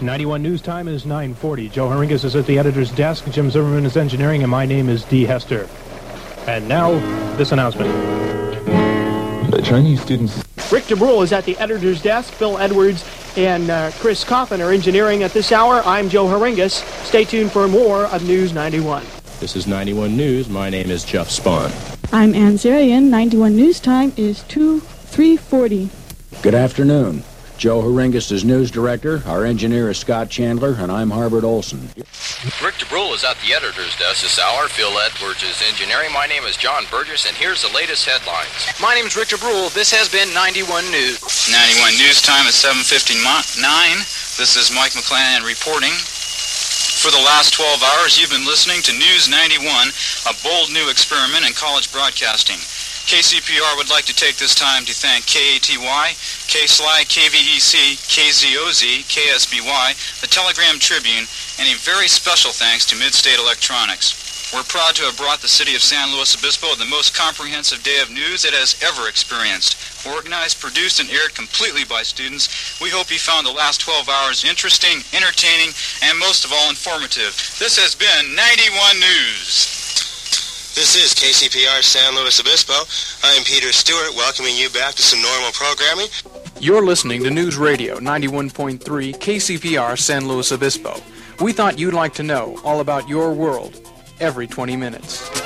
91 News Time is 9:40. Joe Haringas is at the editor's desk. Jim Zimmerman is engineering, and my name is Dee Hester. And now, this announcement. The Chinese students... Rick DeBrule is at the editor's desk. Bill Edwards and Chris Coffin are engineering at this hour. I'm Joe Haringas. Stay tuned for more of News 91. This is 91 News. My name is Jeff Spahn. I'm Ann Zarian. 91 News Time is 3:40. Good afternoon. Joe Haringas is news director, our engineer is Scott Chandler, and I'm Harbert Olson. Rick DeBrule is at the editor's desk this hour. Phil Edwards is engineering. My name is John Burgess, and here's the latest headlines. My name is Rick DeBrule. This has been 91 News. 91 News Time is 7:59. This is Mike McClanahan reporting. For the last 12 hours, you've been listening to News 91, a bold new experiment in college broadcasting. KCPR would like to take this time to thank KATY, KSLY, KVEC, KZOZ, KSBY, the Telegram Tribune, and a very special thanks to Midstate Electronics. We're proud to have brought the city of San Luis Obispo the most comprehensive day of news it has ever experienced. Organized, produced, and aired completely by students, we hope you found the last 12 hours interesting, entertaining, and most of all informative. This has been 91 News. This is KCPR San Luis Obispo. I'm Peter Stewart, welcoming you back to some normal programming. You're listening to News Radio 91.3 KCPR San Luis Obispo. We thought you'd like to know all about your world every 20 minutes.